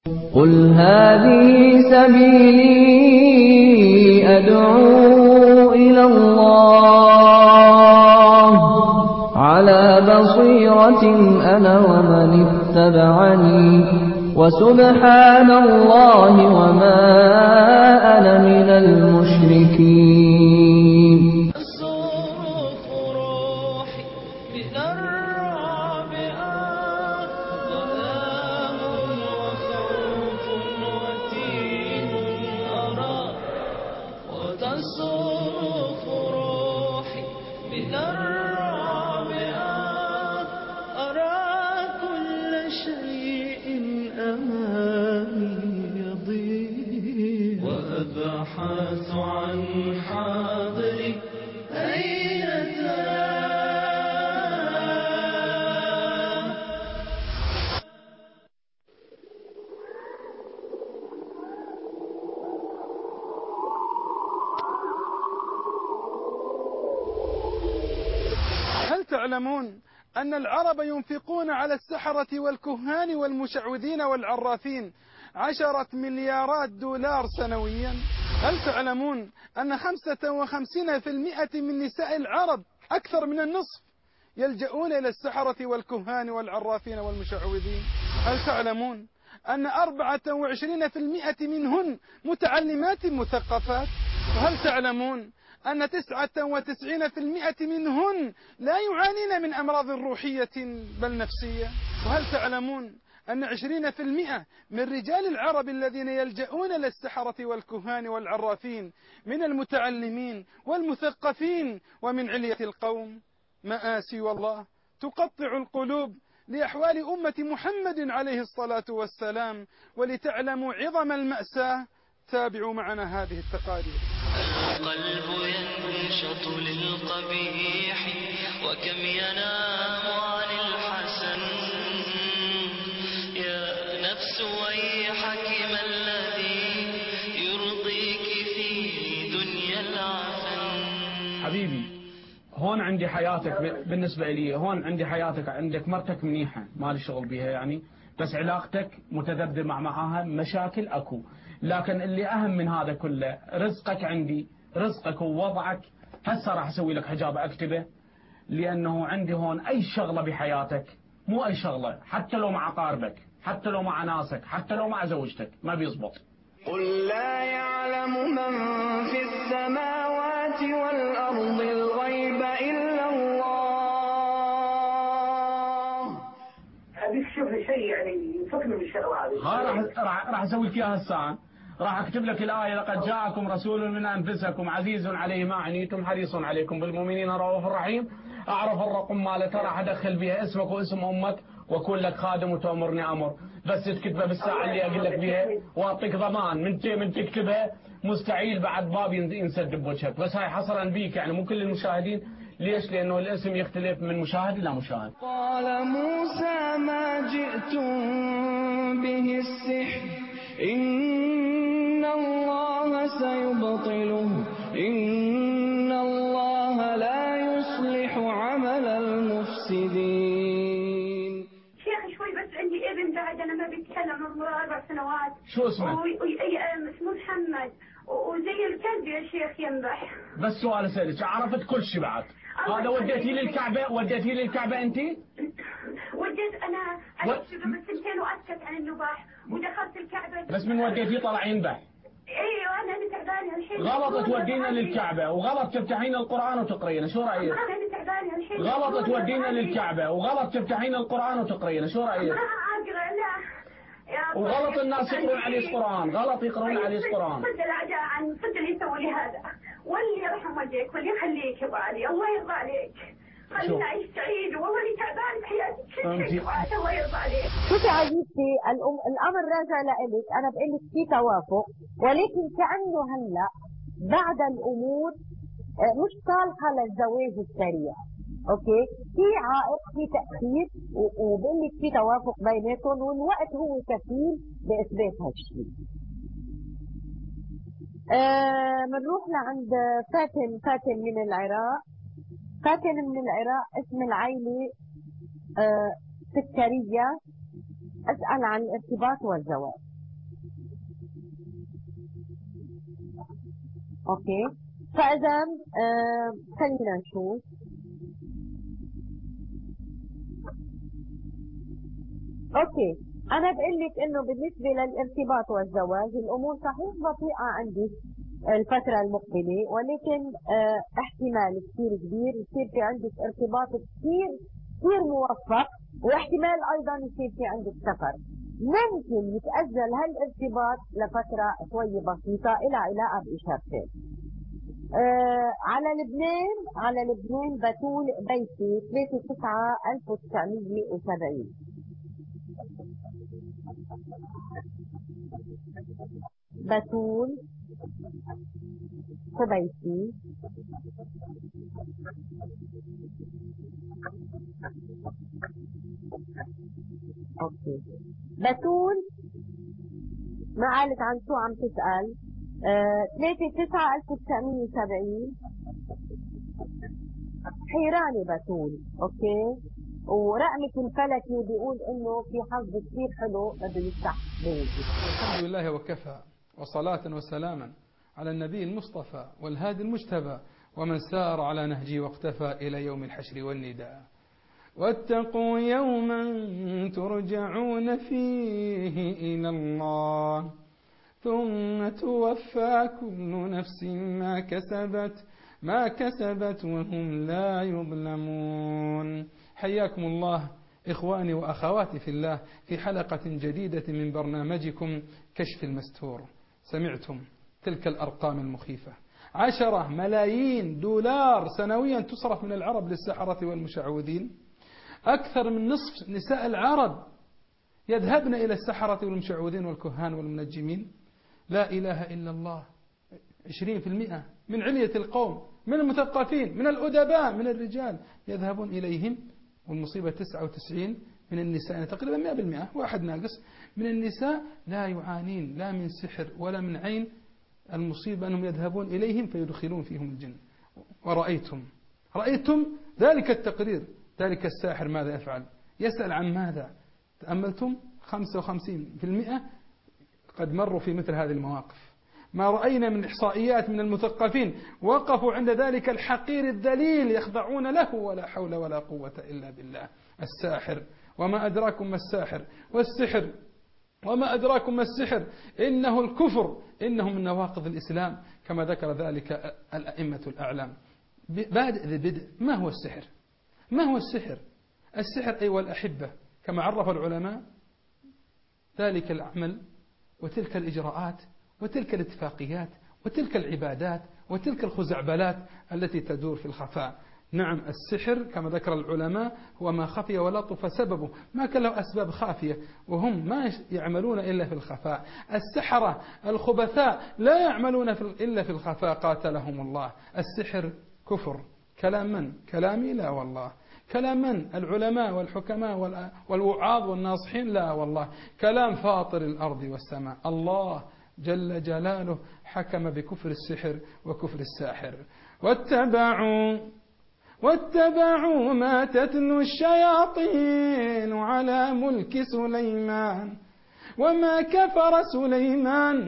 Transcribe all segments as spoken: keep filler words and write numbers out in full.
قل هذه سبيلي أدعو إلى الله على بصيرة أنا ومن اتبعني وسبحان الله وما أنا من المشركين. وأبحث عن حاضري أين هل تعلمون أن العرب ينفقون على السحرة والكهان والمشعوذين والعرافين عشرة مليارات دولار سنويا؟ هل تعلمون أن خمسة وخمسين في المئة من نساء العرب، أكثر من النصف، يلجؤون إلى السحرة والكهان والعرافين والمشعوذين؟ هل تعلمون أن أربعة وعشرين في المئة منهن متعلمات مثقفات؟ وهل تعلمون أن تسعة وتسعين في المئة منهن لا يعانين من أمراض روحية بل نفسية؟ وهل تعلمون أن عشرين في المئة من رجال العرب الذين يلجؤون للسحرة والكهان والعرافين من المتعلمين والمثقفين ومن علية القوم؟ مآسي والله تقطع القلوب لأحوال أمة محمد عليه الصلاة والسلام. ولتعلموا عظم المأساة تابعوا معنا هذه التقارير. القلب ينشط للقبيح وكم ينام عن الحسن. يا نفس ويحك ما الذي يرضيك في دنيا العفن. حبيبي هون عندي حياتك، بالنسبة لي هون عندي حياتك، عندك مرتك منيحة ما لي شغل بيها يعني، بس علاقتك متذبذب مع معاها مشاكل اكو. لكن اللي اهم من هذا كله رزقك عندي، رزقك ووضعك. هسه راح اسوي لك حجاب اكتبه، لانه عندي هون اي شغلة بحياتك، مو اي شغلة، حتى لو مع اقاربك، حتى لو مع ناسك، حتى لو مع زوجتك ما بيزبط. قل لا يعلم من في السماوات والأرض الغيب إلا الله. هذه الشبه شيء يعني يفكرني بالشغله هذه. ها راح راح راح اسوي لك اياها هسه. راح اكتب لك الايه: لقد جاءكم رسول من انفسكم عزيز عليه ما عنيتم حريص عليكم بالمؤمنين رؤوف رحيم. اعرف الرقم مالتها راح ادخل بها اسمك واسم امك واكون لك خادم وتامرني امر، بس تكتبها بالساعه اللي اقول لك بها واعطيك ضمان من من تكتبها مستحيل بعد باب ينسد بوجهك. بس هاي حصرا بيك يعني مو كل المشاهدين. ليش؟ لانه الاسم يختلف من مشاهد الى مشاهد. قال موسى ما جئتم به السحر إن الله سيبطله إن الله لا يصلح عمل المفسدين. شيخ شوي بس عندي ابن بعد أنا ما بيتكلم عمره أربع سنوات. شو اسمه؟ اسمه محمد وزي الكلب يا شيخ ينبح. بس سؤال اسالك، عرفت كل شيء بعد؟ هذا وديتي للكعبة؟ وديتي للكعبة انت؟ وديت انا عشت قبل سنتين واسكت عن النباح ودخلت الكعبة. بس من وديتي طلع ينبح؟ ايوه انا اللي تعبانه الحين. غلط تودينا للكعبة وغلط تفتحين القرآن وتقرينا، شو رأيك؟ انا اللي تعبانه الحين. غلط تودينا للكعبة وغلط تفتحين القرآن وتقرينا، شو رأيك؟ ما اقرا لا. وغلط الناس يقرون عليه قرآن، غلط يقرون عليه قرآن. صد الاعداء عن صد اللي يسوي لي هذا، واللي يرحم والديك واللي يخليك يا ابو علي، الله يرضى عليك. خلينا نعيش سعيد والله اللي تعبان بحياتي كل شيء، الله يرضى عليك. شوفي عزيزتي الأم الامر راجع لإلك، انا بقول لك في توافق، ولكن كانه هلا بعد الامور مش صالحه للزواج السريع. اوكي، في عائق، في تاخير، وبقول لك في توافق بيناتهم، والوقت هو كفيل باثبات هالشيء. بنروح آه لعند فاتن. فاتن من العراق. فاتن من العراق، اسم العائلة آه سكرية. أسأل عن الارتباط والزواج. اوكي. فاذا آه خلينا نشوف. اوكي، انا بقول لك انه بالنسبه للارتباط والزواج الامور صحيح بطيئه عندي الفتره المقبله، ولكن اه احتمال كثير كبير يصير في عندك ارتباط كثير كثير موفق، واحتمال ايضا يصير في عندك سفر. ممكن يتاجل هالارتباط لفتره شوي بسيطه الى علاقه باشارتين. آه على لبنان على لبنان بتول بيتي ثلاثة تسعة ألف وتسعمية وسبعين. بتول خبيتي اوكي. بتول ما قالت عن شو عم تسأل. آه، ثلاثة تسعة ألف وتسعمية وسبعين حيراني بتول. اوكي، ورقمك الفلكي بيقول انه في حظ كثير حلو بده يفتح بيتي. الحمد لله وكفى، وصلاة وسلاما على النبي المصطفى والهادي المجتبى، ومن سار على نهجه واقتفى إلى يوم الحشر والنداء. واتقوا يوما ترجعون فيه إلى الله ثم توفى كل نفس ما كسبت ما كسبت وهم لا يظلمون. حياكم الله إخواني وأخواتي في الله في حلقة جديدة من برنامجكم كشف المستور. سمعتم تلك الأرقام المخيفة، عشرة ملايين دولار سنويا تصرف من العرب للسحرة والمشعوذين. أكثر من نصف نساء العرب يذهبن إلى السحرة والمشعوذين والكهان والمنجمين. لا إله إلا الله. عشرين في المئة من علية القوم، من المثقفين، من الأدباء، من الرجال يذهبون إليهم. والمصيبة تسعة وتسعين من النساء، يعني تقريبا مئة بالمئة، واحد ناقص من النساء لا يعانين لا من سحر ولا من عين. المصيبة أنهم يذهبون إليهم فيدخلون فيهم الجن. ورأيتم رأيتم ذلك التقرير، ذلك الساحر ماذا يفعل؟ يسأل عن ماذا؟ تأملتم خمسة وخمسين بالمئة قد مروا في مثل هذه المواقف. ما رأينا من إحصائيات من المثقفين وقفوا عند ذلك الحقير الذليل يخضعون له، ولا حول ولا قوة إلا بالله. الساحر، وما أدراكم ما الساحر، والسحر وما أدراكم ما السحر، إنه الكفر، إنه من نواقض الإسلام كما ذكر ذلك الأئمة الأعلام. بادئ ذي بدء. ما هو السحر؟ ما هو السحر؟ السحر أيها الأحبة كما عرف العلماء ذلك العمل وتلك الإجراءات وتلك الاتفاقيات وتلك العبادات وتلك الخزعبلات التي تدور في الخفاء. نعم، السحر كما ذكر العلماء هو ما خفي ولطف سببه، ما كان له أسباب خافية، وهم ما يعملون إلا في الخفاء. السحرة الخبثاء لا يعملون إلا في الخفاء قاتلهم الله. السحر كفر. كلام من؟ كلامي؟ لا والله. كلام من؟ العلماء والحكماء والوعاظ والناصحين؟ لا والله. كلام فاطر الأرض والسماء. الله جل جلاله حكم بكفر السحر وكفر الساحر. واتبعوا واتبعوا ما تتلو الشياطين على ملك سليمان وما كفر سليمان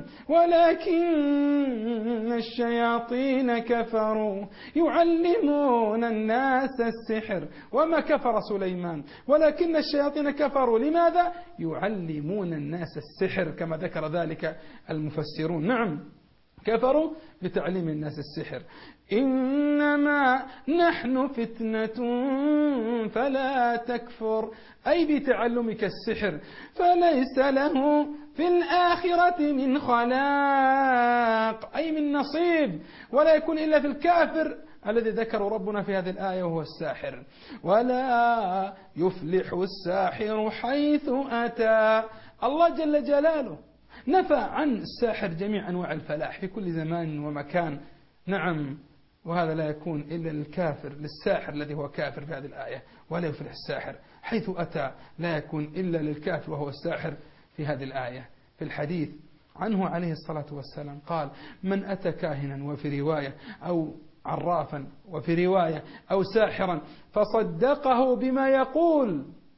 ولكن الشياطين كفروا يعلمون الناس السحر. وما كفر سليمان ولكن الشياطين كفروا. لماذا؟ يعلمون الناس السحر كما ذكر ذلك المفسرون. نعم، كفروا بتعليم الناس السحر. إنما نحن فتنة فلا تكفر، أي بتعلمك السحر فليس له في الآخرة من خلاق، أي من نصيب، ولا يكون إلا في الكافر الذي ذكر ربنا في هذه الآية وهو الساحر. ولا يفلح الساحر حيث أتى. الله جل جلاله نفى عن الساحر جميع أنواع الفلاح في كل زمان ومكان. نعم، وهذا لا يكون إلا للكافر، للساحر الذي هو كافر في هذه الآية. ولا يفلح الساحر حيث أتى، لا يكون إلا للكافر وهو الساحر في هذه الآية. في الحديث عنه عليه الصلاة والسلام قال: من أتى كاهنا وفي رواية أو عرافا وفي رواية أو ساحرا فصدقه بما يقول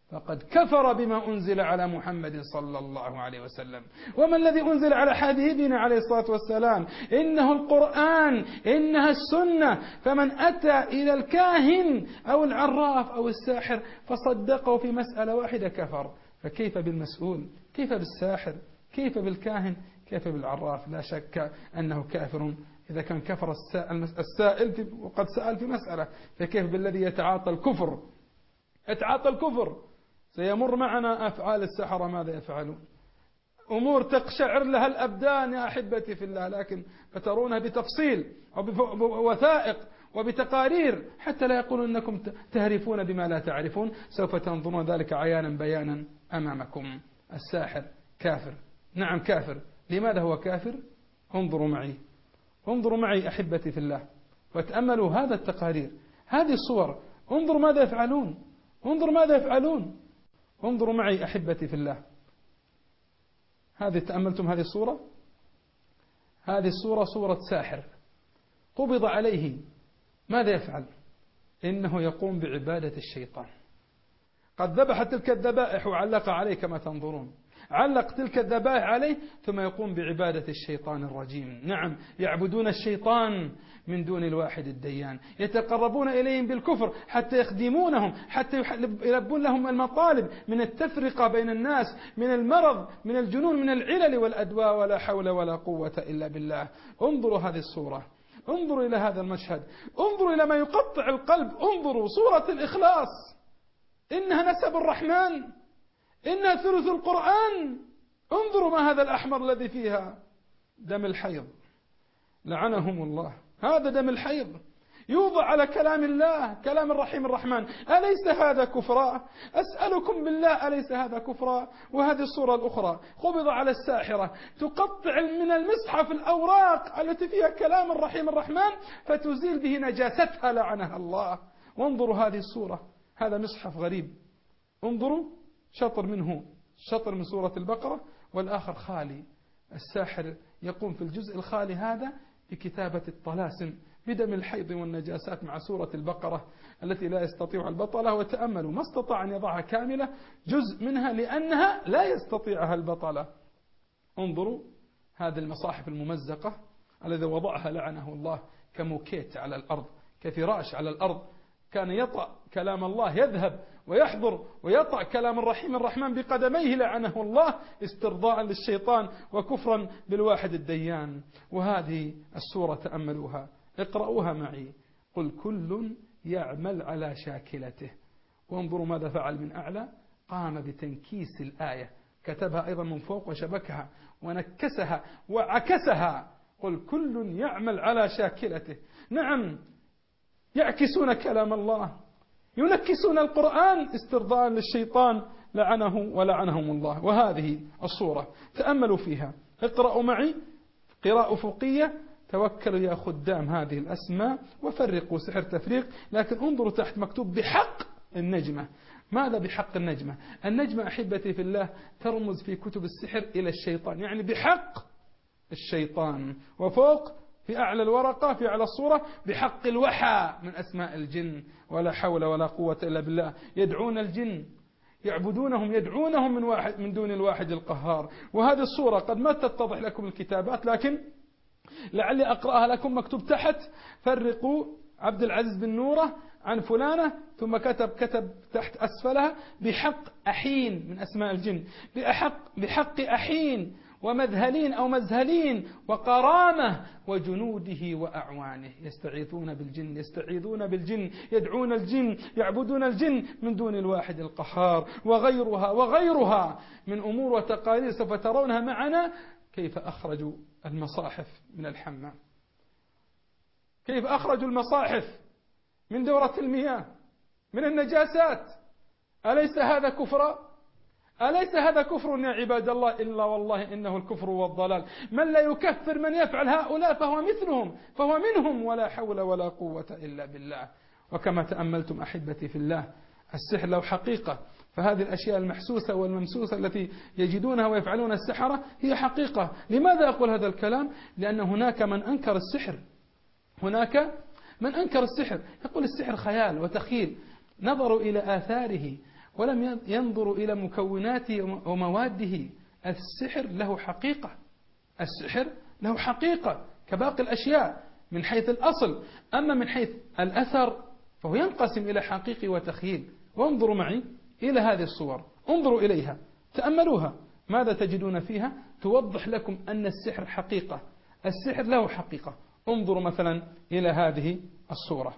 فقد كفر بما أنزل على محمد صلى الله عليه وسلم. وما الذي أنزل على حبيبنا عليه الصلاة والسلام؟ إنه القرآن، إنها السنة. فمن أتى إلى الكاهن أو العراف أو الساحر فصدقه في مسألة واحدة كفر، فكيف بالمسؤول؟ كيف بالساحر؟ كيف بالكاهن؟ كيف بالعراف؟ لا شك أنه كافر إذا كان كفر السائل وقد سأل في مسألة، فكيف بالذي يتعاطى الكفر؟ يتعاطى الكفر. سيمر معنا أفعال السحرة ماذا يفعلون، أمور تقشعر لها الأبدان يا أحبتي في الله، لكن فترونها بتفصيل وبوثائق وبتقارير حتى لا يقولوا أنكم تهرفون بما لا تعرفون. سوف تنظرون ذلك عيانا بيانا أمامكم. الساحر كافر، نعم كافر. لماذا هو كافر؟ انظروا معي، انظروا معي أحبتي في الله وتأملوا هذا التقارير، هذه الصور، انظروا ماذا يفعلون، انظروا ماذا يفعلون. انظروا معي أحبتي في الله، هذه تأملتم هذه الصورة، هذه الصورة صورة ساحر قبض عليه، ماذا يفعل؟ إنه يقوم بعبادة الشيطان. قد ذبح تلك الذبائح وعلق عليه كما تنظرون، علق تلك الذبائح عليه ثم يقوم بعبادة الشيطان الرجيم. نعم، يعبدون الشيطان من دون الواحد الديان، يتقربون إليهم بالكفر حتى يخدمونهم، حتى يلبون لهم المطالب من التفرقة بين الناس، من المرض، من الجنون، من العلل والأدواء، ولا حول ولا قوة إلا بالله. انظروا هذه الصورة، انظروا إلى هذا المشهد، انظروا إلى ما يقطع القلب. انظروا صورة الإخلاص، إنها نسب الرحمن، إنها ثلث القرآن. انظروا ما هذا الأحمر الذي فيها، دم الحيض، لعنهم الله. هذا دم الحيض يوضع على كلام الله، كلام الرحيم الرحمن. أليس هذا كفرا؟ أسألكم بالله، أليس هذا كفرا؟ وهذه الصورة الأخرى قبض على الساحرة، تقطع من المصحف الأوراق التي فيها كلام الرحيم الرحمن فتزيل به نجاستها، لعنها الله. وانظروا هذه الصورة، هذا مصحف غريب، انظروا شطر منه، شطر من سورة البقرة والآخر خالي. الساحر يقوم في الجزء الخالي هذا بكتابة الطلاسم بدم الحيض والنجاسات مع سورة البقرة التي لا يستطيع البطلة. وتأملوا ما استطاع أن يضعها كاملة، جزء منها لأنها لا يستطيعها البطلة. انظروا هذه المصاحف الممزقة الذي وضعها لعنه الله كموكيت على الأرض، كفراش على الأرض، كان يطأ كلام الله، يذهب ويحضر ويطأ كلام الرحيم الرحمن بقدميه، لعنه الله، استرضاء للشيطان وكفرا بالواحد الديان. وهذه السورة تأملوها، اقرأوها معي. قل كل يعمل على شاكلته. وانظروا ماذا فعل من أعلى، قام بتنكيس الآية، كتبها أيضا من فوق وشبكها ونكسها وعكسها. قل كل يعمل على شاكلته. نعم، يعكسون كلام الله، ينكسون القرآن استرضاء للشيطان، لعنه ولعنهم الله. وهذه الصورة تأملوا فيها، اقرأوا معي قراءة أفقية. توكلوا يا خدام هذه الأسماء وفرقوا سحر تفريق. لكن انظروا تحت مكتوب بحق النجمة. ماذا بحق النجمة؟ النجمة أحبتي في الله ترمز في كتب السحر إلى الشيطان، يعني بحق الشيطان. وفوق في أعلى الورقة في أعلى الصورة بحق الوحى من أسماء الجن، ولا حول ولا قوة إلا بالله. يدعون الجن، يعبدونهم، يدعونهم من واحد من دون الواحد القهار. وهذه الصورة قد ما تتضح لكم الكتابات، لكن لعلي أقرأها لكم. مكتوب تحت فرقوا عبد العزيز بن نورة عن فلانة، ثم كتب كتب تحت أسفلها بحق أحين من أسماء الجن، بحق, بحق أحين ومذهلين أو مزهلين وقرامة وجنوده وأعوانه. يستعيذون بالجن، يستعيذون بالجن، يدعون الجن، يعبدون الجن من دون الواحد القهار. وغيرها وغيرها من أمور وتقارير سوف ترونها معنا. كيف أخرجوا المصاحف من الحمام، كيف أخرجوا المصاحف من دورة المياه، من النجاسات. أليس هذا كفر؟ أليس هذا كفر يا عباد الله؟ إلا والله إنه الكفر والضلال. من لا يكفر من يفعل هؤلاء فهو مثلهم، فهو منهم، ولا حول ولا قوة إلا بالله. وكما تأملتم أحبتي في الله، السحر له حقيقة، فهذه الأشياء المحسوسة والممسوسة التي يجدونها ويفعلون السحرة هي حقيقة. لماذا أقول هذا الكلام؟ لأن هناك من أنكر السحر، هناك من أنكر السحر، يقول السحر خيال وتخيل. نظروا إلى آثاره ولم ينظروا إلى مكوناته ومواده. السحر له حقيقة، السحر له حقيقة كباقي الأشياء من حيث الأصل، أما من حيث الأثر فهو ينقسم إلى حقيقي وتخيل. وانظروا معي إلى هذه الصور، انظروا إليها، تأملوها، ماذا تجدون فيها توضح لكم أن السحر حقيقة، السحر له حقيقة. انظروا مثلا إلى هذه الصورة،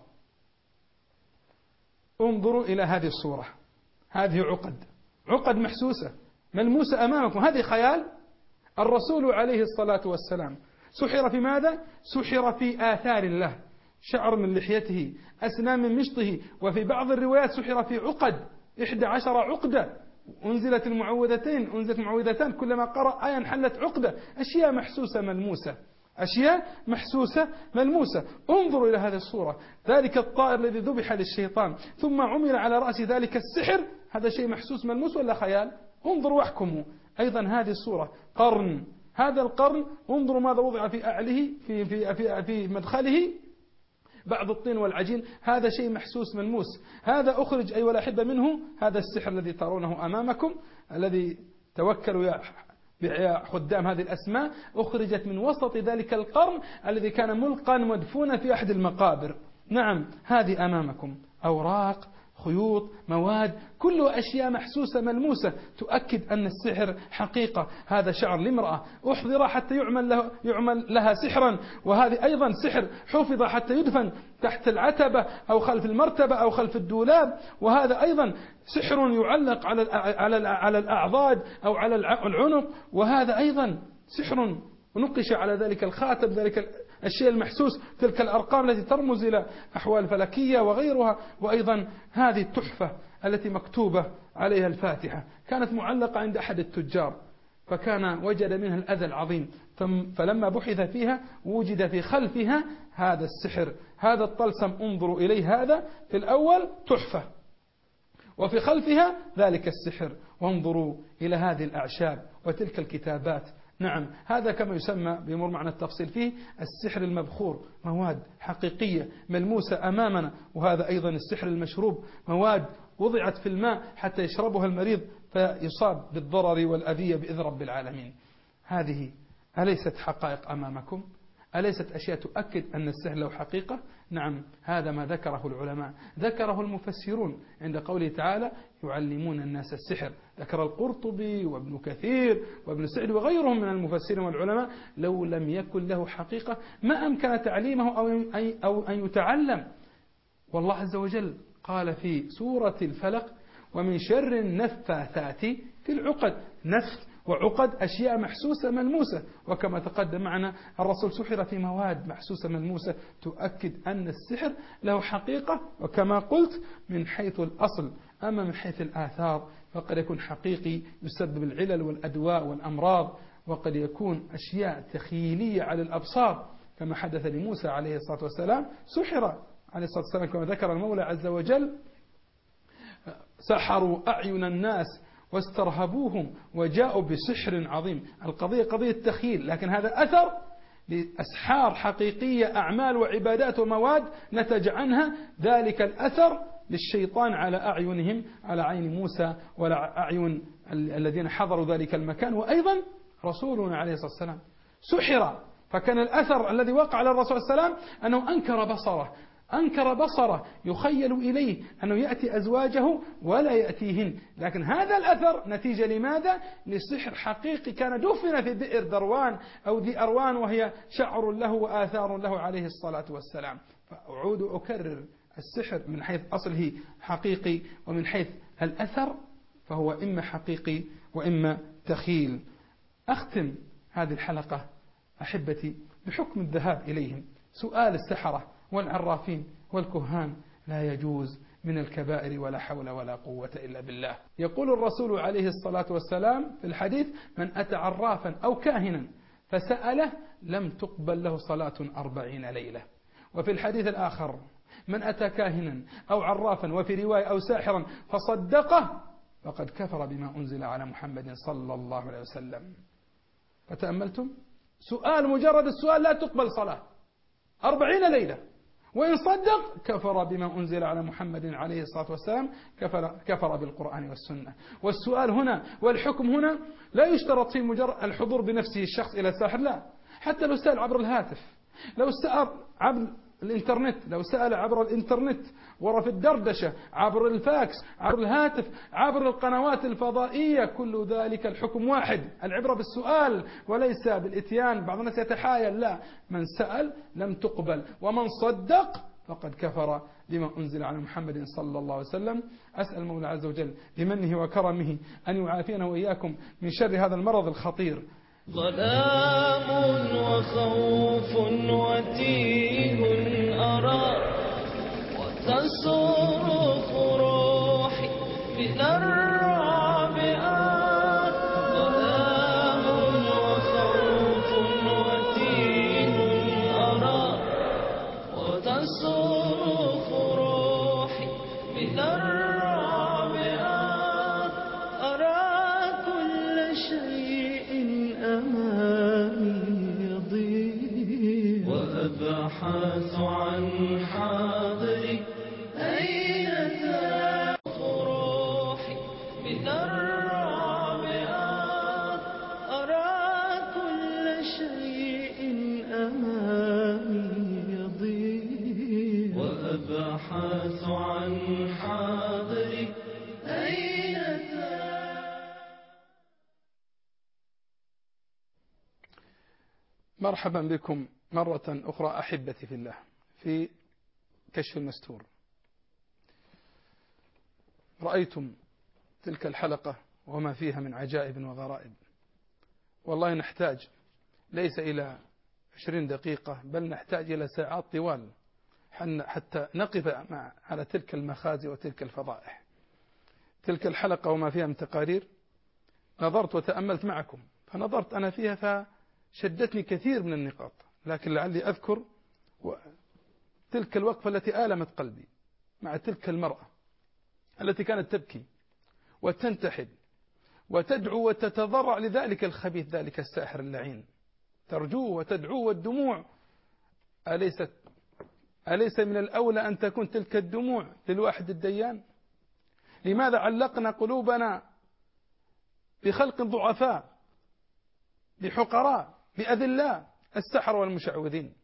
انظروا إلى هذه الصورة، هذه عقد، عقد محسوسة ملموسة أمامكم، هذه خيال. الرسول عليه الصلاة والسلام سحر في ماذا؟ سحر في آثار الله، شعر من لحيته، أسنان من مشطه، وفي بعض الروايات سحر في عقد، إحدى عشر عقدة، أنزلت المعوذتين، أنزلت المعوذتان، كلما قرأ آية انحلت عقدة، أشياء محسوسة ملموسة، أشياء محسوسة ملموسة. انظروا إلى هذه الصورة، ذلك الطائر الذي ذبح للشيطان ثم عمل على رأس ذلك السحر، هذا شيء محسوس ملموس ولا خيال؟ انظروا واحكموا. أيضا هذه الصورة قرن، هذا القرن انظروا ماذا وضع في أعله، في, في, في, في مدخله بعض الطين والعجين، هذا شيء محسوس ملموس. هذا أخرج أيها الأحبة منه هذا السحر الذي ترونه أمامكم، الذي توكلوا يا يا خدام هذه الأسماء، أخرجت من وسط ذلك القرن الذي كان ملقا مدفونا في أحد المقابر. نعم، هذه أمامكم أوراق، خيوط، مواد، كل أشياء محسوسة ملموسة تؤكد أن السحر حقيقة. هذا شعر لامرأة أحضر حتى يعمل, له يعمل لها سحرا، وهذه أيضا سحر حفظ حتى يدفن تحت العتبة أو خلف المرتبة أو خلف الدولاب، وهذا أيضا سحر يعلق على على على الأعضاد أو على العنق، وهذا أيضا سحر ونقش على ذلك الخاتم، ذلك الشيء المحسوس، تلك الأرقام التي ترمز إلى أحوال فلكية وغيرها. وأيضا هذه التحفة التي مكتوبة عليها الفاتحة كانت معلقة عند أحد التجار، فكان وجد منها الأذى العظيم، فلما بحث فيها وجد في خلفها هذا السحر، هذا الطلسم. انظروا إليه، هذا في الأول تحفة وفي خلفها ذلك السحر. وانظروا إلى هذه الأعشاب وتلك الكتابات. نعم، هذا كما يسمى بمر معنى التفصيل فيه السحر المبخور، مواد حقيقية ملموسة أمامنا. وهذا أيضا السحر المشروب، مواد وضعت في الماء حتى يشربها المريض فيصاب بالضرر والأذية بإذن رب العالمين. هذه أليست حقائق أمامكم؟ أليست أشياء تؤكد أن السحر له حقيقة؟ نعم، هذا ما ذكره العلماء، ذكره المفسرون عند قوله تعالى يعلمون الناس السحر. ذكر القرطبي وابن كثير وابن سعد وغيرهم من المفسرين والعلماء لو لم يكن له حقيقة ما أمكن تعليمه أو أن يتعلم. والله عز وجل قال في سورة الفلق ومن شر النفاثات في العقد، نفث وعقد أشياء محسوسة ملموسة، وكما تقدم معنا الرسول سحر في مواد محسوسة ملموسة تؤكد أن السحر له حقيقة. وكما قلت من حيث الأصل، أما من حيث الآثار فقد يكون حقيقي يسبب العلل والأدواء والأمراض، وقد يكون أشياء تخيلية على الأبصار كما حدث لموسى عليه الصلاة والسلام، سحر عليه الصلاة والسلام كما ذكر المولى عز وجل سحروا أعين الناس واسترهبوهم وجاءوا بسحر عظيم. القضية قضية تخيل، لكن هذا أثر لأسحار حقيقية، أعمال وعبادات ومواد نتج عنها ذلك الأثر للشيطان على أعينهم، على عين موسى وعلى أعين الذين حضروا ذلك المكان. وأيضا رسولنا عليه الصلاة والسلام سحر، فكان الأثر الذي وقع على الرسول صلى الله عليه وسلم أنه أنكر بصره، أنكر بصره يخيل إليه أنه يأتي أزواجه ولا يأتيهن، لكن هذا الأثر نتيجة لماذا؟ لسحر حقيقي كان دفن في بئر دروان أو ذي أروان، وهي شعر له وآثار له عليه الصلاة والسلام. فأعود أكرر، السحر من حيث أصله حقيقي، ومن حيث الأثر فهو إما حقيقي وإما تخيل. أختم هذه الحلقة أحبتي بحكم الذهاب إليهم. سؤال السحرة والعرافين والكهان لا يجوز من الكبائر، ولا حول ولا قوة إلا بالله. يقول الرسول عليه الصلاة والسلام في الحديث من أتى عرافا أو كاهنا فسأله لم تقبل له صلاة أربعين ليلة. وفي الحديث الآخر من أتى كاهنا أو عرافا وفي رواية أو ساحرا فصدقه فقد كفر بما أنزل على محمد صلى الله عليه وسلم. فتأملتم؟ سؤال، مجرد السؤال لا تقبل صلاة أربعين ليلة، وإن صدق كفر بما أنزل على محمد عليه الصلاة والسلام، كفر, كفر بالقرآن والسنة. والسؤال هنا والحكم هنا لا يشترط في مجرد الحضور بنفسه الشخص إلى الساحر، لا، حتى لو سأل عبر الهاتف، لو سأل عبر الإنترنت، لو سأل عبر الإنترنت غرف الدردشة، عبر الفاكس، عبر الهاتف، عبر القنوات الفضائية، كل ذلك الحكم واحد. العبرة بالسؤال وليس بالإتيان. بعض الناس يتحايل، لا، من سأل لم تقبل، ومن صدق فقد كفر بما أنزل على محمد صلى الله عليه وسلم. أسأل المولى عز وجل بمنه وكرمه أن يعافينا وإياكم من شر هذا المرض الخطير. ظلام وخوف وتيه أرى وتصرخ روحي من الرعب. ظلام وخوف وتيه أرى وتصرخ روحي من الرعب. أرى كل شيء أمامي يضيء وأبحث عن حاضري أين ذاك روحي من الرعب. أرى كل شيء أمامي يضيء وأبحث عن حاضري أين ذاك. مرحبا بكم مرة أخرى أحبتي في الله في كشف المستور. رأيتم تلك الحلقة وما فيها من عجائب وغرائب. والله نحتاج ليس إلى عشرين دقيقة، بل نحتاج إلى ساعات طوال حتى نقف مع على تلك المخازي وتلك الفضائح. تلك الحلقة وما فيها من تقارير نظرت وتأملت معكم، فنظرت أنا فيها فشدتني كثير من النقاط، لكن لعلي أذكر تلك الوقفة التي آلمت قلبي مع تلك المرأة التي كانت تبكي وتنتحب وتدعو وتتضرع لذلك الخبيث، ذلك الساحر اللعين، ترجوه وتدعوه، والدموع أليست أليس من الأولى أن تكون تلك الدموع للواحد الديان؟ لماذا علقنا قلوبنا بخلق ضعفاء، بحقراء، بأذلاء، السحر والمشعوذين؟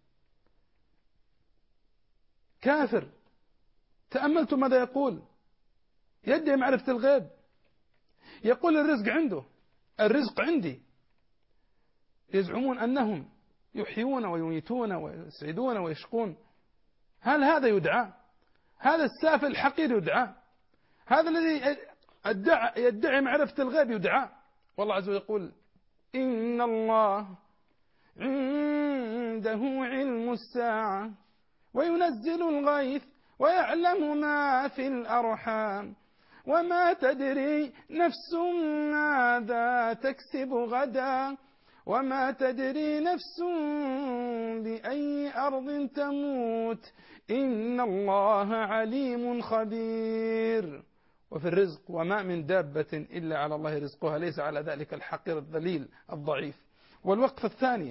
كافر تأملت ماذا يقول، يدعي معرفة الغيب، يقول الرزق عنده، الرزق عندي. يزعمون أنهم يحيون ويميتون ويسعدون ويشقون. هل هذا يدعى؟ هذا السافل الحقير يدعى؟ هذا الذي يدعي, يدعي معرفة الغيب يدعى؟ والله عز وجل يقول إن الله عنده علم الساعة وينزل الغيث ويعلم ما في الأرحام وما تدري نفس ماذا تكسب غدا وما تدري نفس بأي أرض تموت إن الله عليم خبير. وفي الرزق وما من دابة إلا على الله رزقها، ليس على ذلك الحقير الذليل الضعيف. والوقفة الثانية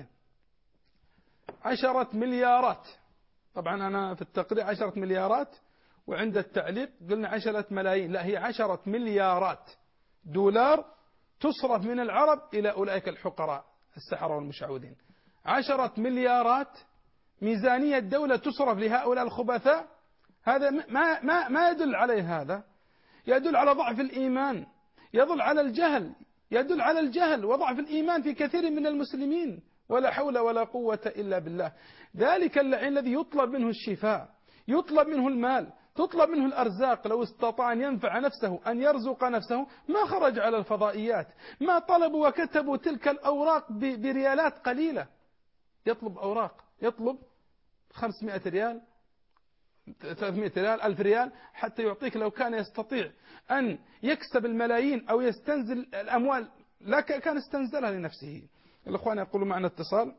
عشرة مليارات، طبعا أنا في التقرير عشرة مليارات، وعند التعليق قلنا عشرة ملايين، لا، هي عشرة مليارات دولار تصرف من العرب إلى أولئك الحقراء السحرة والمشعوذين. عشرة مليارات ميزانية الدولة تصرف لهؤلاء الخبثاء. هذا ما, ما, ما يدل عليه، هذا يدل على ضعف الإيمان، يدل على الجهل، يدل على الجهل وضعف الإيمان في كثير من المسلمين. ولا حول ولا قوة إلا بالله. ذلك اللعين الذي يطلب منه الشفاء، يطلب منه المال، تطلب منه الأرزاق، لو استطاع أن ينفع نفسه، أن يرزق نفسه، ما خرج على الفضائيات، ما طلبوا وكتبوا تلك الأوراق بريالات قليلة. يطلب أوراق، يطلب خمسمائة ريال، ثلاثمائة ريال، ألف ريال، حتى يعطيك. لو كان يستطيع أن يكسب الملايين أو يستنزل الأموال لا كان استنزلها لنفسه. الأخوان يقولوا معنا اتصال.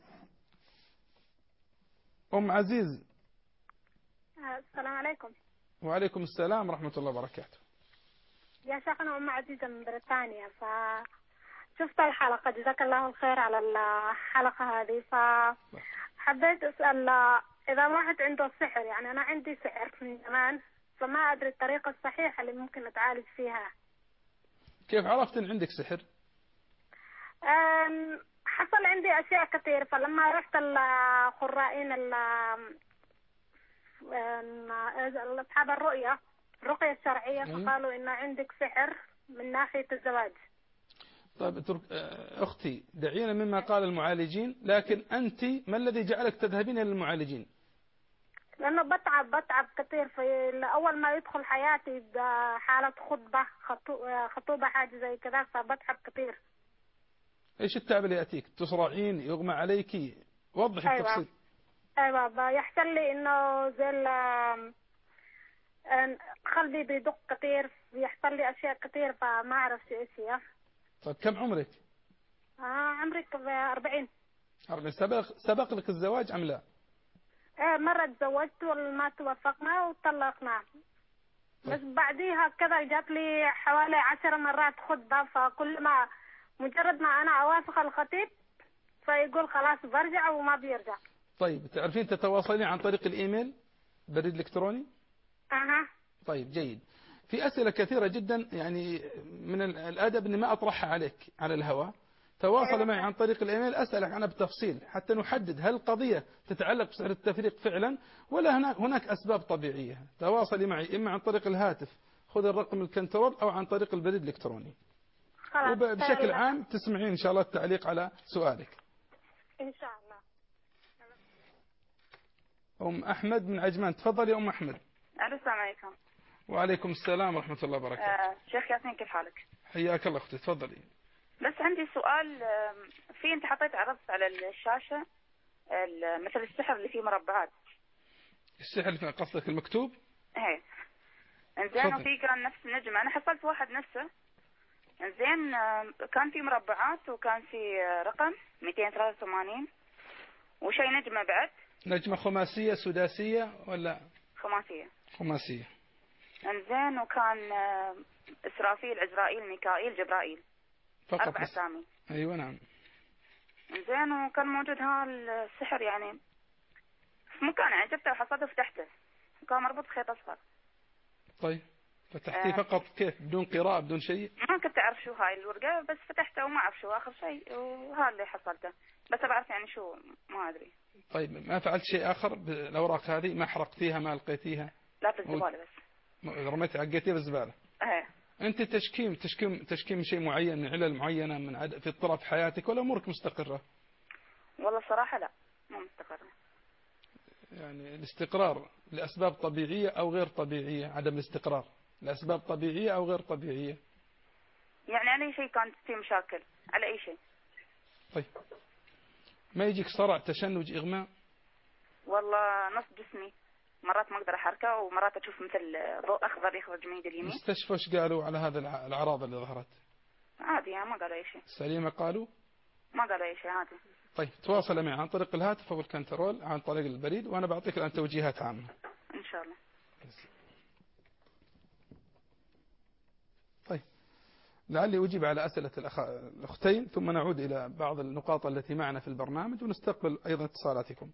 أم عزيز. السلام عليكم. وعليكم السلام ورحمة الله وبركاته. يا شيخ أنا أم عزيزة من بريطانيا، فشفت الحلقة، جزاك الله الخير على الحلقة هذه، فحبيت أسأل إذا واحد عنده سحر، يعني أنا عندي سحر من زمان، فما أدري الطريقة الصحيحة اللي ممكن أتعالج فيها. كيف عرفت أن عندك سحر؟ أم، حصل عندي أشياء كثير، فلما رحت الخرائين ال- أم، أصحاب الرؤية الرقية الشرعية، أيوة. فقالوا إن عندك سحر من ناحية الزواج. طيب ترك- أختي دعينا مما قال المعالجين، لكن أنت ما الذي جعلك تذهبين إلى المعالجين؟ لأنه بتعب بتعب كثير، في أول ما يدخل حياتي بحالة خطبة خطو- خطوبة حاجة زي كذا، فبتعب كثير. إيش التعب اللي يأتيك؟ تصرعين، يغمى عليك؟ وضح أيوة. التفصيل. أيوة، يحصل لي إنه زي ال- أن قلبي بيدق كثير، بيحصل لي أشياء كثير، فما أعرف إيش هي. طيب كم عمرك؟ آه عمري أربعين. أربعين. سبق, سبق لك الزواج أم لا؟ إيه، مرة تزوجت وما توفقنا وطلقنا. بس بعديها كذا جات لي حوالي عشر مرات خطبة، فكل ما مجرد ما أنا أوافق الخطيب فيقول خلاص برجع وما بيرجع. طيب تعرفين تتواصلين عن طريق الإيميل، بريد إلكتروني؟ أها. طيب جيد. في أسئلة كثيرة جدا، يعني من الأدب أني ما أطرحها عليك على الهواء. تواصل معي عن طريق الإيميل، أسألك عنها بتفصيل حتى نحدد هل القضية تتعلق بسحر التفريق فعلا ولا هناك, هناك أسباب طبيعية. تواصلي معي إما عن طريق الهاتف، خذ الرقم الكنترول، أو عن طريق البريد الإلكتروني. خلاص. وبشكل عام تسمعين إن شاء الله التعليق على سؤالك. إن شاء الله. أم أحمد من عجمان، تفضل يا أم أحمد. السلام عليكم. وعليكم السلام ورحمة الله وبركاته. آه، شيخ ياسين كيف حالك؟ حياك الله أختي، تفضلي. بس عندي سؤال. آه، في أنت حطيت عرضت على الشاشة ال- مثل السحر اللي فيه مربعات. السحر اللي في قصدك المكتوب؟ ايه. انزين وفي كان نفس نجمة، أنا حصلت واحد نفسه. انزين آه، كان في مربعات وكان في آه، رقم مئتين وثلاثة وثمانين وشيء نجمة بعد. نجمة خماسية سداسية ولا؟ خماسية. خماسية. انزين وكان آه، إسرافيل عزرائيل ميكائيل جبرائيل. فقط أربع بس. أسامي. أيوة نعم. زين وكان موجود ها السحر يعني في مكان، يعني جبته وحصلته وفتحته وكان مربوط بخيط أصفر. طيب فتحتيه آه. فقط كيف، بدون قراءة بدون شيء؟ ما كنت أعرف شو هاي الورقة، بس فتحته وما أعرف شو آخر شيء، وهذا اللي حصلته. بس بعرف يعني شو، ما أدري. طيب ما فعلت شيء آخر بالأوراق هذه؟ ما حرقتيها، ما ألقيتيها؟ لا في الزبالة بس. رميتها عقيتيها بالزبالة؟ ايه. أنت تشكيم تشكيم تشكيم شيء معين، من علل معينة، من عد... في اضطراب في حياتك، ولا أمورك مستقرة؟ والله الصراحة لا، مو مستقرة. يعني الاستقرار لأسباب طبيعية أو غير طبيعية؟ عدم الاستقرار لأسباب طبيعية أو غير طبيعية؟ يعني على أي شيء كانت في مشاكل، على أي شيء. طيب ما يجيك صرع، تشنج، إغماء؟ والله نص جسمي مرات ما أقدر أحركه، ومرات أشوف مثل ضوء أخضر يخرج من يد اليمين. مستشفى ايش قالوا على هذا الع- الأعراض اللي ظهرت؟ عادي يعني، ما قالوا أي شيء. سليمة قالوا؟ ما قالوا أي شيء، عادي. طيب تواصل معي عن طريق الهاتف أو الكنترول، عن طريق البريد، وأنا بعطيك الآن توجيهات عامة إن شاء الله. طيب لعلي أجيب على أسئلة الأخ... الأختين، ثم نعود إلى بعض النقاط التي معنا في البرنامج، ونستقبل أيضا اتصالاتكم.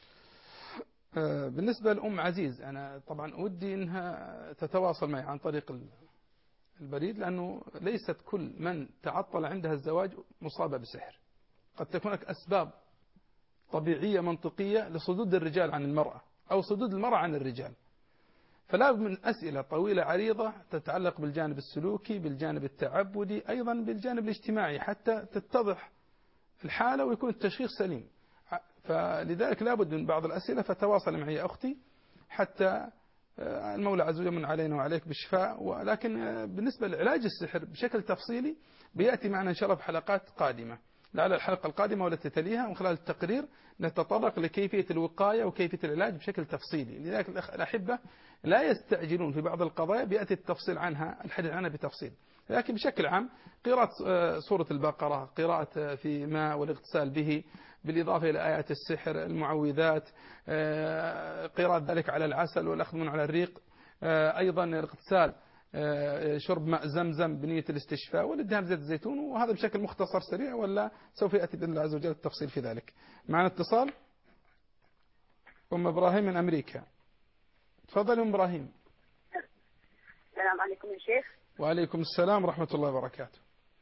بالنسبة لأم عزيز، أنا طبعا أودي أنها تتواصل معي عن طريق البريد، لأنه ليست كل من تعطل عندها الزواج مصابة بسحر. قد تكون هناك أسباب طبيعية منطقية لصدود الرجال عن المرأة، أو صدود المرأة عن الرجال. فلا بد من أسئلة طويلة عريضة تتعلق بالجانب السلوكي، بالجانب التعبدي، أيضا بالجانب الاجتماعي، حتى تتضح الحالة ويكون التشخيص سليم. فلذلك لا بد من بعض الأسئلة، فتواصل معي يا أختي حتى المولى عز وجل من علينا وعليك بالشفاء. ولكن بالنسبة لعلاج السحر بشكل تفصيلي بيأتي معنا إن شاء الله في حلقات قادمة، لعل الحلقة القادمة والتي تليها، ومن خلال التقرير نتطرق لكيفية الوقاية وكيفية العلاج بشكل تفصيلي. لذلك الأحبة لا يستعجلون في بعض القضايا، بيأتي التفصيل عنها، الحديث عنها بتفصيل. لكن بشكل عام قراءة سورة البقرة، قراءة في ماء والاغتسال به، بالإضافة إلى آيات السحر، المعوذات، قراءة ذلك على العسل والأخذ من على الريق، أيضا الاغتسال، شرب ماء زمزم بنية الاستشفاء، والادهان زيت الزيتون. وهذا بشكل مختصر سريع، ولا سوف يأتي بإذن الله عز وجل التفصيل في ذلك. معنا اتصال. أم إبراهيم من أمريكا. تفضل أم إبراهيم. السلام عليكم يا شيخ. وعليكم السلام ورحمة الله وبركاته.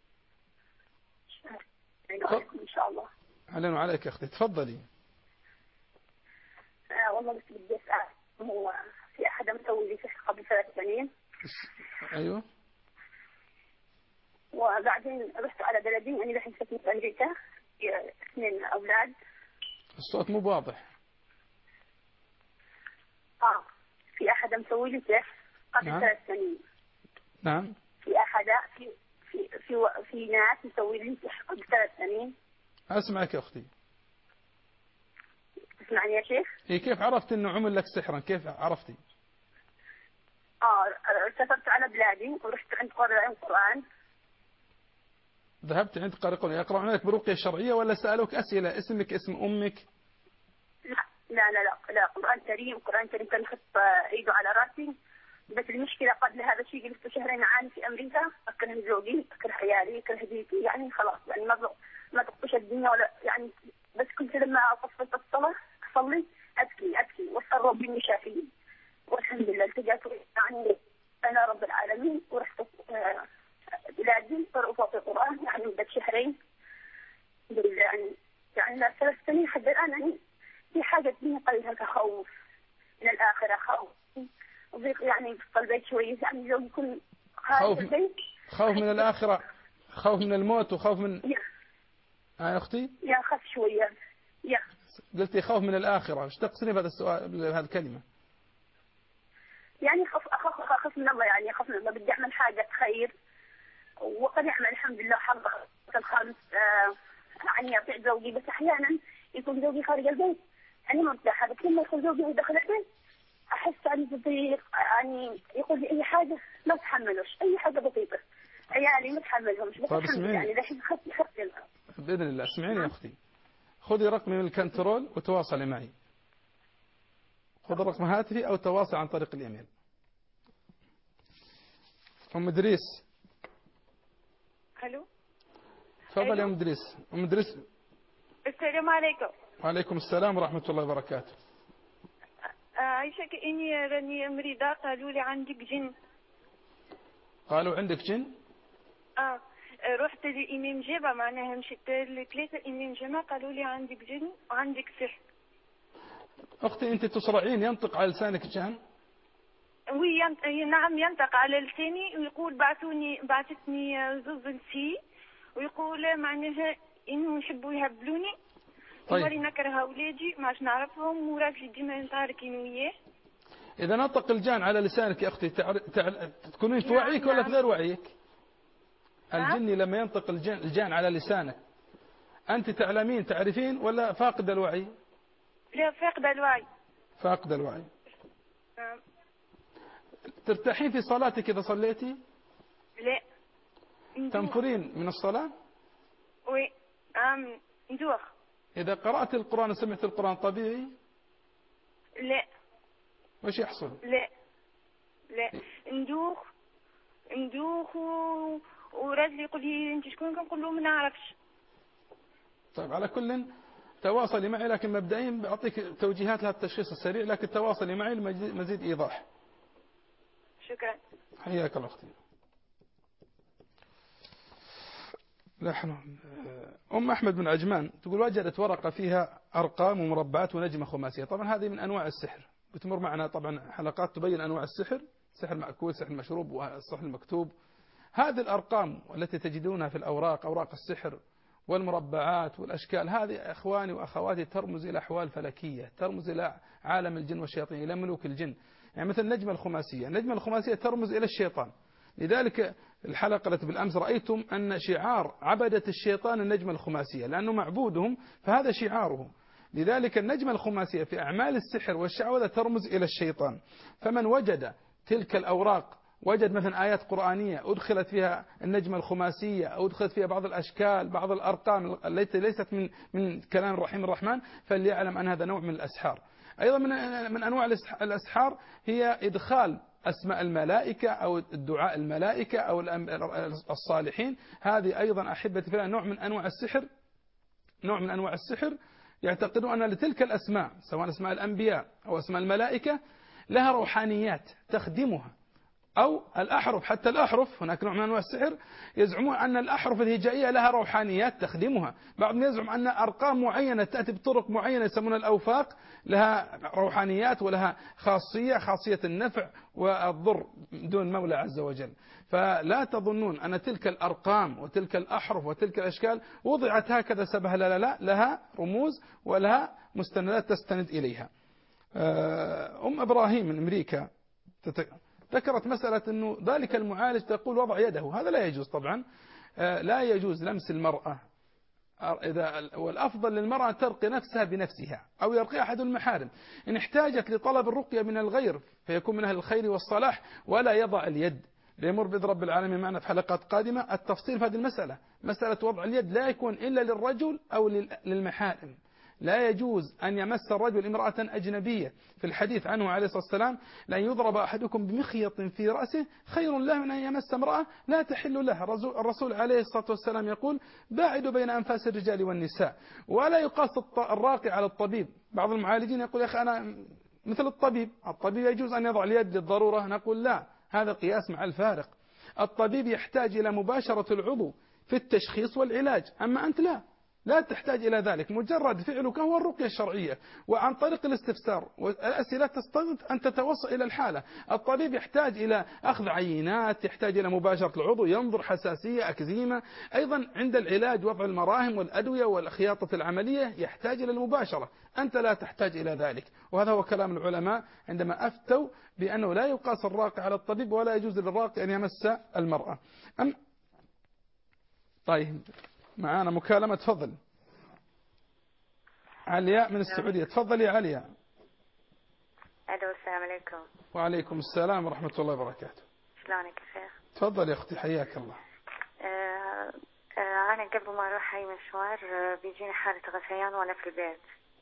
عليكم إن شاء الله. أهلا وعليك أختي، تفضلي. آه والله بس بدي أسأل، هو في أحد مسوي لي سحر قبل ثلاث سنين. أيوه. وبعدين رحت على بلدي، أنا الحين ساكنة في أمريكا، اثنين أولاد. الصوت مو واضح. آه في أحد مسوي لي سحر قبل نعم. ثلاث سنين. نعم. في أحد في في في, في ناس مسوي لي سحر قبل ثلاث سنين. أسمعك يا أختي. تسمعني يا شيخ؟ إيه، كيف عرفت إنه عمل لك سحرا؟ كيف عرفتي؟ آه سافرت على بلادي ورحت عند قارئ القرآن. ذهبت عند قارئ القرآن يقرأون لك برقية شرعية ولا سألوك أسئلة؟ اسمك، اسم أمك؟ لا لا لا لا, لا. قرآن كريم، قرآن كريم كان يحط ايده على راسي. بس المشكلة قبل هذا الشيء جلست شهرين عاني في أمريكا، أكره زوجي، أكره عيالي، أكره بيتي، يعني خلاص يعني ما ما تقطش الدنيا ولا يعني. بس كنت لما أصفت الصلاة أصلي أبكي أبكي وأسأل ربي إني شافيه، والحمد لله التجأت يعني أنا رب العالمين ورحت بلادي قرأت القرآن يعني مدة شهرين يعني يعني لا ثلاث سنين حتى الآن. يعني في حاجة فيني قلبها خوف من الآخرة، خوف وضيق يعني في البيت شوية، يعني لو يكون خارج البيت. خوف من الآخرة، خوف من الموت وخوف من يا يا أختي؟ يا خف شوية يا قلتي خوف من الآخرة، ايش تقصدي بهذا السؤال بهذه الكلمة؟ يعني خف أخاف أخاف من الله، يعني أخاف من الله، بدي أعمل حاجة خير وقد أعمل الحمد لله حظ الخامس آه يعني أطيع زوجي، بس أحيانا يكون زوجي خارج البيت يعني مرتاحة، بس لما يكون زوجي داخل البيت أحس يعني بضيق، يعني يقول لي أي حاجة ما أتحملش، أي حاجة بسيطة عيالي ما أتحملهمش، بس الحمد لله يعني الحين خفت خفت. بإذن الله. اسمعيني يا أختي، خذي رقمي من الكنترول وتواصلي معي. خذ رقم هاتفي أو تواصل عن طريق الإيميل. أم إدريس. ألو. تفضل يا أم إدريس. أم إدريس. السلام عليكم. وعليكم السلام ورحمة الله وبركاته. عايشة كأني راني مريضة، قالوا لي عندك جن. قالوا عندك جن؟ اه رحت لإمام جامع، معناها مشيت لثلاثة إمام جامع قالوا لي عندك جن وعندك سحر. أختي أنت تصرعين، ينطق على لسانك جان؟ وي ينط... نعم ينطق على لساني، ويقول بعثوني بعثتني زوز نسي، ويقول معناها إنه يحبوا يهبلوني. طيب. ولي نكره أولادي ما عادش نعرفهم وراجلي ديما نتعاركين وياه. إذا نطق الجان على لسانك يا أختي تعر... تعر... تكونين في نعم وعيك نعم. ولا في غير وعيك؟ نعم. الجني لما ينطق الجان, الجان على لسانك أنت تعلمين تعرفين ولا فاقد الوعي؟ لا فاقد الوعي. فاقد الوعي. نعم. ترتاحين في صلاتك إذا صليتي؟ لا. تنفرين من الصلاة؟ وي عم ندوخ. إذا قرأت القرآن وسمعت القرآن طبيعي؟ لا. وش يحصل؟ لا لا ندوخ ندوخ و... وراجلي يقول لي انت شكون، كنقول له ما نعرفش. طيب على كل تواصلي معي، لكن مبدئيا بعطيك توجيهات لهذا التشخيص السريع، لكن تواصلي معي لمزيد إيضاح. شكرا. حياك الله أختي. نحن أم أحمد من عجمان تقول وجدت ورقة فيها أرقام ومربعات ونجمة خماسية. طبعا هذه من أنواع السحر، بتمر معنا طبعا حلقات تبين أنواع السحر، سحر مأكول، سحر مشروب، والسحر المكتوب. هذه الأرقام التي تجدونها في الأوراق، أوراق السحر والمربعات والأشكال، هذه أخواني وأخواتي ترمز إلى أحوال فلكية، ترمز إلى عالم الجن والشياطين، إلى ملوك الجن. يعني مثل النجمة الخماسية، النجمة الخماسية ترمز إلى الشيطان. لذلك الحلقة التي بالأمس رأيتم أن شعار عبدة الشيطان النجمة الخماسية، لأنه معبودهم فهذا شعاره. لذلك النجمة الخماسية في أعمال السحر والشعوذة ترمز إلى الشيطان. فمن وجد تلك الأوراق، وجد مثلا آيات قرآنية أدخلت فيها النجمة الخماسية أو أدخلت فيها بعض الأشكال، بعض الأرقام التي ليست من من كلام الرحيم الرحمن، فليعلم أن هذا نوع من الأسحار. أيضا من من أنواع الأسحار هي إدخال أسماء الملائكة أو الدعاء الملائكة أو الصالحين. هذه أيضا أحبتي في الله نوع من أنواع السحر، نوع من أنواع السحر يعتقدون أن لتلك الأسماء سواء أسماء الأنبياء أو أسماء الملائكة لها روحانيات تخدمها، أو الأحرف، حتى الأحرف هناك نوع من أنواع السحر يزعمون أن الأحرف الهجائية لها روحانيات تخدمها، بعضهم يزعم أن أرقام معينة تأتي بطرق معينة يسمونها الأوفاق لها روحانيات ولها خاصية خاصية النفع والضر دون مولى عز وجل. فلا تظنون أن تلك الأرقام وتلك الأحرف وتلك الأشكال وضعت هكذا سبها، لا لا لا، لها رموز ولها مستندات تستند إليها. أم إبراهيم من أمريكا ذكرت مسألة أنه ذلك المعالج تقول وضع يده، هذا لا يجوز طبعا، لا يجوز لمس المرأة، إذا والأفضل للمرأة ترقي نفسها بنفسها أو يرقي أحد المحارم. إن احتاجت لطلب الرقية من الغير فيكون من أهل الخير والصلاح، ولا يضع اليد. ليمر بإذن رب العالمين معنا في حلقات قادمة التفصيل في هذه المسألة. مسألة وضع اليد لا يكون إلا للرجل أو للمحارم، لا يجوز أن يمس الرجل امرأة أجنبية. في الحديث عنه عليه الصلاة والسلام لأن يضرب أحدكم بمخيط في رأسه خير له من أن يمس امرأة لا تحل له. الرسول عليه الصلاة والسلام يقول باعدوا بين أنفاس الرجال والنساء. ولا يقاس الراقي على الطبيب. بعض المعالجين يقول يا أخي أنا مثل الطبيب، الطبيب يجوز أن يضع اليد للضرورة، نقول لا، هذا قياس مع الفارق. الطبيب يحتاج إلى مباشرة العضو في التشخيص والعلاج، أما أنت لا لا تحتاج إلى ذلك، مجرد فعلك هو الرقية الشرعية، وعن طريق الاستفسار والأسئلة تستطيع أن تتوصل إلى الحالة. الطبيب يحتاج إلى أخذ عينات، يحتاج إلى مباشرة العضو، ينظر حساسية أكزيمة، أيضا عند العلاج وضع المراهم والأدوية والخياطة العملية يحتاج إلى المباشرة، أنت لا تحتاج إلى ذلك. وهذا هو كلام العلماء عندما أفتوا بأنه لا يقاس الراقي على الطبيب ولا يجوز للراقي أن يمس المرأة. أم طيب معانا مكالمة، تفضل. علياء من السعودية، تفضل يا علياء. ألو، السلام عليكم. وعليكم السلام ورحمة الله وبركاته. شلونك يا شيخ؟ تفضل يا أختي، حياك الله. آه آه أنا قبل ما أروح أي مشوار آه بيجيني حالة غثيان وأنا في البيت.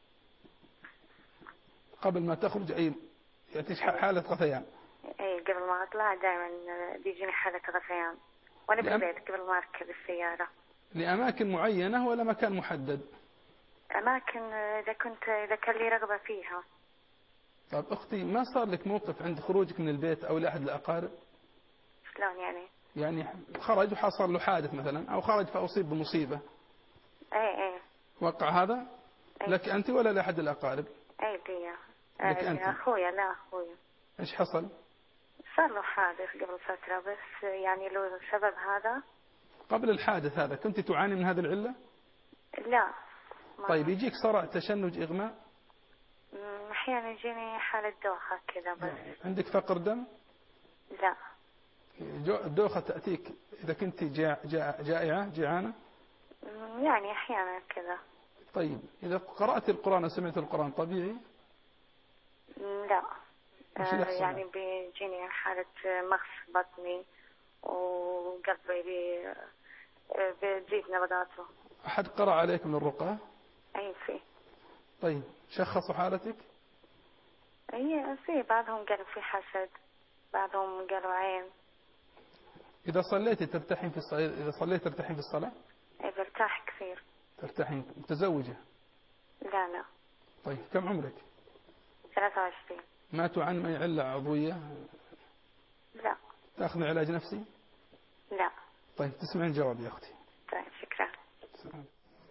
قبل ما تخرج أي يأتيش حالة غثيان؟ أي قبل ما أطلع دائما بيجيني حالة غثيان وأنا في البيت قبل ما أركب السيارة. لأماكن معينة ولا مكان محدد؟ أماكن إذا كنت إذا كان لي رغبة فيها. طيب أختي، ما صار لك موقف عند خروجك من البيت أو لأحد الأقارب؟ شلون يعني؟ يعني خرج وحصل له حادث مثلا، أو خرج فأصيب بمصيبة. أي أي. وقع هذا؟ أي. لك أنت ولا لأحد الأقارب؟ أي لي. لك أنت؟ أخويا. لا أخويا. إيش حصل؟ صار له حادث قبل فترة، بس يعني له سبب هذا. قبل الحادث هذا كنت تعاني من هذه العلة؟ لا. طيب يجيك صرع، تشنج، إغماء؟ أحيانا يجيني حالة دوخة كذا بس. عندك فقر دم؟ لا. الدوخة تأتيك إذا كنت جا جا جائعة جيعانة؟ يعني أحيانا كذا. طيب إذا قرأت القرآن وسمعت القرآن طبيعي؟ لا. آه يعني بيجيني حالة مغص بطني وقلبي بي بتزيد نبضاته. أحد قرأ عليك من الرقى؟ أي في. طيب شخصوا حالتك؟ أي في، بعضهم قالوا في حسد، بعضهم قالوا عين. إذا صليت ترتاحين في الصلاة؟ إذا صليت ترتاحين في الصلاة؟ أي برتاح كثير. ترتاحين. متزوجة؟ لا لا. طيب كم عمرك؟ ثلاثة وعشرين. ما تعاني من علة عضوية؟ لا. تأخذ علاج نفسي؟ لا. طيب تسمعين الجواب يا أختي. طيب شكرا. سلام.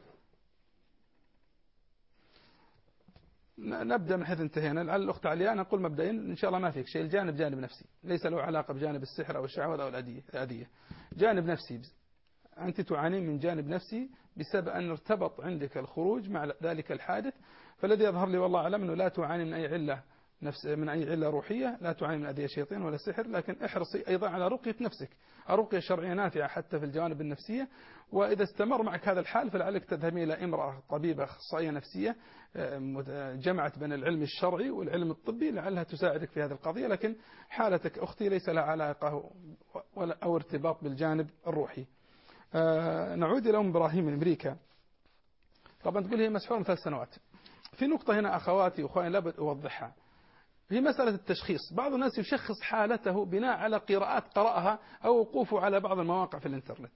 نبدأ من حيث انتهينا. لعل الأخت علياء نقول مبدئيا إن شاء الله ما فيك شيء، الجانب جانب نفسي ليس له علاقة بجانب السحر أو الشعوذة أو الأذية، جانب نفسي. أنت تعانين من جانب نفسي بسبب أن ارتبط عندك الخروج مع ذلك الحادث، فالذي يظهر لي والله أعلم أنه لا تعاني من أي علة نفس من أي علة روحية، لا تعاني من أذية شيطان ولا سحر، لكن احرصي أيضا على رقية نفسك. الرقية الشرعية نافعة حتى في الجوانب النفسية، وإذا استمر معك هذا الحال فلعلك تذهبي إلى امرأة طبيبة أخصائية نفسية جمعت بين العلم الشرعي والعلم الطبي، لعلها تساعدك في هذه القضية. لكن حالتك أختي ليس لها علاقة ولا أو ارتباط بالجانب الروحي. نعود إلى أم إبراهيم من أمريكا. طبعا تقول هي مسحورة من ثلاث سنوات. في نقطة هنا أخواتي وأخواني لابد أوضحها، هي مسألة التشخيص. بعض الناس يشخص حالته بناء على قراءات قرأها أو وقوفه على بعض المواقع في الإنترنت.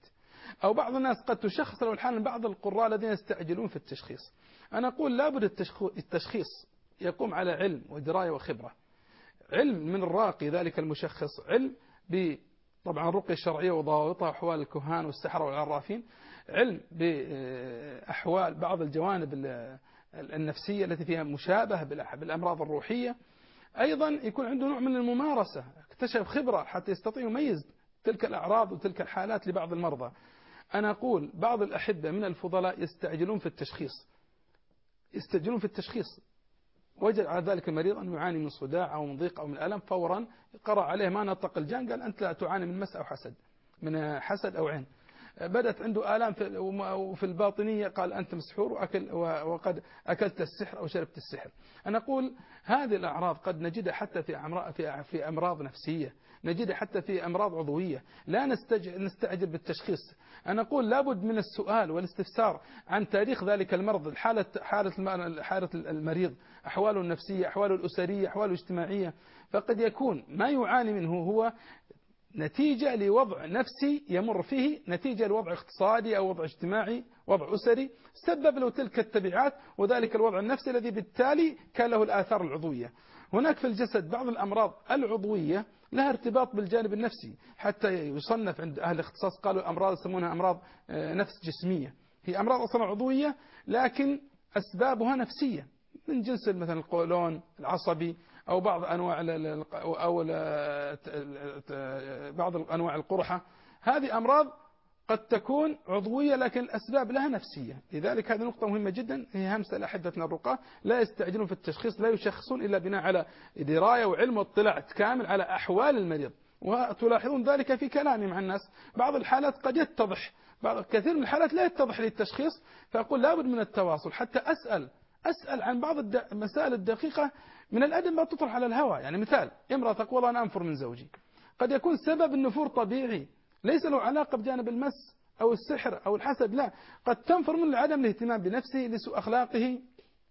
أو بعض الناس قد تشخص له الحالة. بعض القراء الذين يستعجلون في التشخيص، أنا أقول لابد التشخيص يقوم على علم ودراية وخبرة. علم من الراقي ذلك المشخص، علم طبعا الرقية الشرعية وضوابطها أحوال الكهان والسحرة والعرافين، علم بأحوال بعض الجوانب النفسية التي فيها مشابهة بالأمراض الروحية. أيضا يكون عنده نوع من الممارسة، اكتشف خبرة حتى يستطيع يميز تلك الأعراض وتلك الحالات لبعض المرضى. أنا أقول بعض الأحبة من الفضلاء يستعجلون في التشخيص يستعجلون في التشخيص وجد على ذلك المريض أن يعاني من صداع أو من ضيق أو من ألم، فورا قرأ عليه ما نطق الجان قال أنت لا تعاني من مس أو حسد، من حسد أو عين. بدأت عنده آلام في الباطنية قال أنت مسحور وأكل وقد أكلت السحر أو شربت السحر. أنا أقول هذه الأعراض قد نجدها حتى في أمراض, في أمراض نفسية، نجدها حتى في أمراض عضوية، لا نستعجل بالتشخيص. أنا أقول لابد من السؤال والاستفسار عن تاريخ ذلك المرض، حالة حالة حالة المريض، أحواله النفسية، أحواله الأسرية، أحواله الاجتماعية. فقد يكون ما يعاني منه هو نتيجة لوضع نفسي يمر فيه، نتيجة لوضع اقتصادي أو وضع اجتماعي، وضع أسري سبب له تلك التبعات وذلك الوضع النفسي الذي بالتالي كان له الآثار العضوية. هناك في الجسد بعض الأمراض العضوية لها ارتباط بالجانب النفسي، حتى يصنف عند أهل الاختصاص قالوا أمراض يسمونها أمراض نفس جسمية، هي أمراض أصلا عضوية لكن أسبابها نفسية، من جنس مثلا القولون العصبي أو بعض أنواع أو بعض أنواع القرحة. هذه أمراض قد تكون عضوية لكن الأسباب لها نفسية. لذلك هذه نقطة مهمة جدا، هي همسة لأحبتنا الرقاة، لا يستعجلون في التشخيص، لا يشخصون إلا بناء على دراية وعلم واطلاع كامل على أحوال المريض. وتلاحظون ذلك في كلامي مع الناس، بعض الحالات قد يتضح، بعض كثير من الحالات لا يتضح للتشخيص، فأقول لابد من التواصل حتى أسأل أسأل عن بعض المسائل الدقيقة من الأدب ما تطرح على الهواء. يعني مثال، امرأة تقول أنا أنفر من زوجي، قد يكون سبب النفور طبيعي ليس له علاقة بجانب المس أو السحر أو الحسد، لا، قد تنفر من عدم الاهتمام بنفسه، لسوء أخلاقه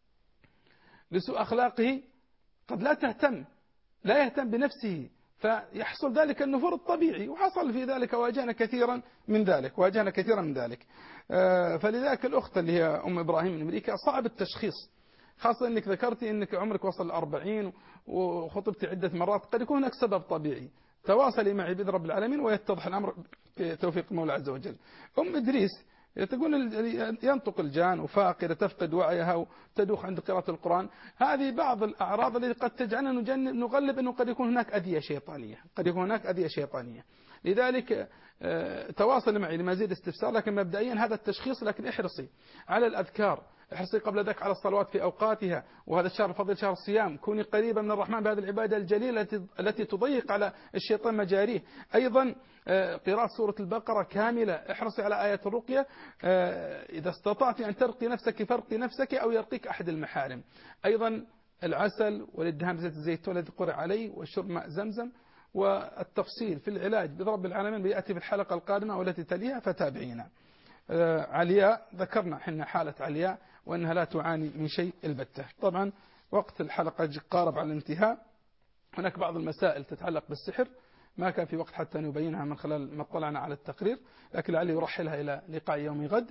لسوء أخلاقه قد لا تهتم لا يهتم بنفسه، فيحصل ذلك النفور الطبيعي. وحصل في ذلك واجهنا كثيرا من ذلك واجهنا كثيرا من ذلك فلذلك الأخت اللي هي أم إبراهيم من أمريكا صعب التشخيص، خاصة أنك ذكرتي أنك عمرك وصل الأربعين وخطبت عدة مرات، قد يكون هناك سبب طبيعي. تواصلي معي بإذن رب العالمين ويتضح الأمر بتوفيق المولى عز وجل. أم إدريس تقول ينطق الجان وفاقدة تفقد وعيها وتدوخ عند قراءة القرآن، هذه بعض الأعراض التي قد تجعلنا نغلب أنه قد يكون هناك أذية شيطانية قد يكون هناك أذية شيطانية. لذلك تواصل معي لمزيد استفسار، لكن مبدئيا هذا التشخيص، لكن احرصي على الأذكار، احرصي قبل ذلك على الصلوات في أوقاتها، وهذا الشهر فضل شهر الصيام، كوني قريبا من الرحمن بهذه العبادة الجليلة التي تضيق على الشيطان مجاريه. أيضا قراءة سورة البقرة كاملة، احرصي على آية الرقية، إذا استطعت أن ترقي نفسك فرقي نفسك أو يرقيك أحد المحارم. أيضا العسل والادهان بزيت الزيتون الذي قرأ عليه والشرب ماء زمزم. والتفصيل في العلاج برب العالمين بيأتي في الحلقة القادمة والتي تليها فتابعينا. علياء ذكرنا حنا حالة علياء وأنها لا تعاني من شيء البتة. طبعا وقت الحلقة قارب على الانتهاء، هناك بعض المسائل تتعلق بالسحر ما كان في وقت حتى نبينها من خلال ما اطلعنا على التقرير، لكن لعلي يرحلها إلى لقاء يوم غد.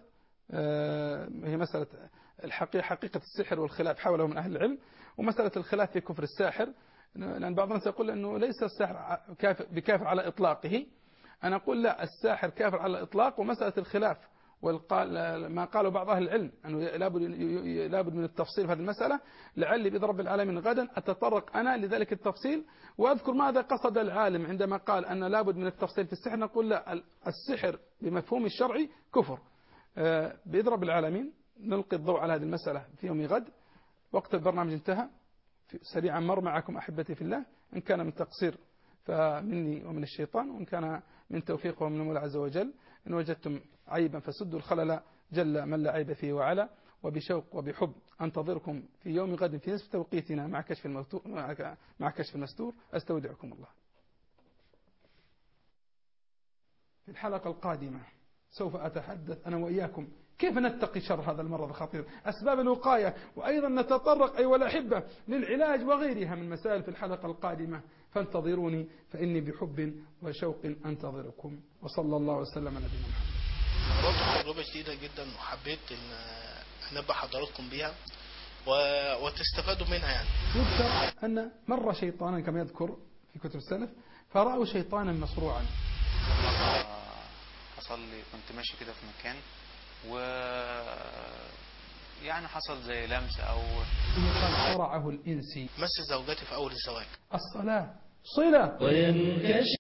هي مسألة الحقيقة حقيقة السحر والخلاف حوله من أهل العلم، ومسألة الخلاف في كفر الساحر، لأن بعض الناس يقول أنه ليس السحر بكافر على إطلاقه. أنا أقول لا، الساحر كافر على الإطلاق، ومسألة الخلاف والقال ما قالوا بعض أهل العلم أنه لابد لابد من التفصيل في هذه المسألة، لعلي بإذن رب العالمين غدا أتطرق أنا لذلك التفصيل وأذكر ماذا قصد العالم عندما قال أن لابد من التفصيل في السحر. نقول لا، السحر بمفهوم الشرعي كفر. بإذن رب العالمين نلقي الضوء على هذه المسألة في يوم غد. وقت البرنامج انتهى، سريعا مر معكم أحبتي في الله، إن كان من تقصير فمني ومن الشيطان، وإن كان من توفيق ومن المولى عز وجل. إن وجدتم عيبا فسدوا الخلل جل من لا عيب فيه وعلا. وبشوق وبحب أنتظركم في يوم غد في نصف توقيتنا مع كشف المستور مع كشف المستور. أستودعكم الله. في الحلقة القادمة سوف أتحدث أنا وإياكم كيف نتقي شر هذا المرض الخطير، أسباب الوقاية، وأيضا نتطرق أيها الأحبة للعلاج وغيرها من مسائل في الحلقة القادمة. فانتظروني فإني بحب وشوق أنتظركم. وصلى الله وسلم على نبينا محمد. برضه تجربة جديدة جدا، وحبيت ان انبه حضراتكم بيها و... وتستفادوا منها يعني. يذكر أن مر شيطانا كما يذكر في كتب السلف فرأوا شيطانا مصروعا. حصل لي كنت ماشي كده في مكان و يعني حصل زي لمس أو قال صرعه الإنسي. مس زوجتي في أول الزواج. الصلاة صلة.